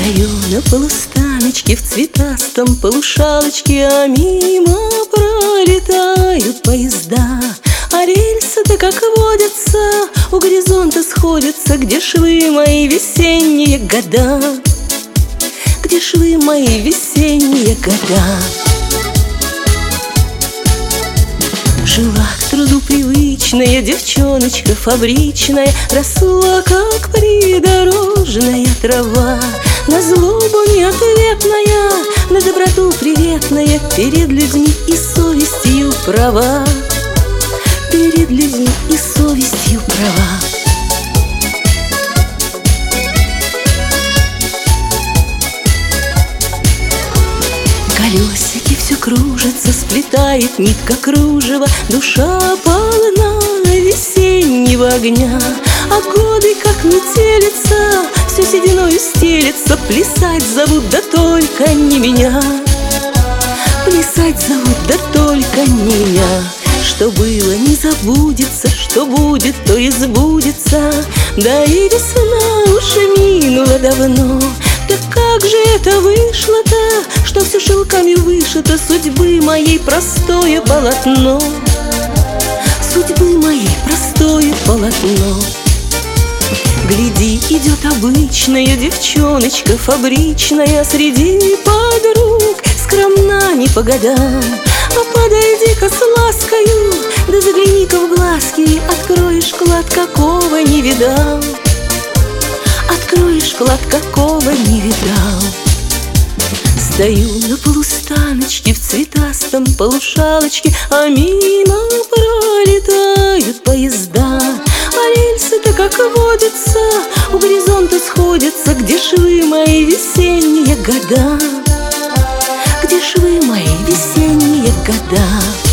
Стою на полустаночке в цветастом полушалочке, а мимо пролетают поезда. А рельсы-то, как водятся, у горизонта сходятся. Где ж вы, мои весенние года? Где ж вы, мои весенние года? Жила к труду привычная девчоночка фабричная, росла, как придорожная трава. На злобу неответная, на доброту приветная, перед людьми и совестью права. Перед людьми и совестью права. Колесики все кружится, сплетает нитка кружева. Душа полна весеннего огня, а годы, как метелица, все сединою стелется. Плясать зовут, да только не меня. Плясать зовут, да только не меня. Что было, не забудется, что будет, то и сбудется. Да и весна уж минула давно. Так как же это вышло-то, что все шелками вышито судьбы моей простое полотно? Судьбы моей простое полотно. Гляди, идет обычная девчоночка фабричная, среди подруг скромна не по годам. А подойди-ка с ласкою, да загляни-ка в глазки, откроешь клад, какого не видал. Откроешь клад, какого не видал. Стою на полустаночке в цветастом полушалочке, а мимо пролетают поезда. А рельсы-то, как водятся, у горизонта сходятся. Где ж вы, мои весенние года? Где ж вы, мои весенние года?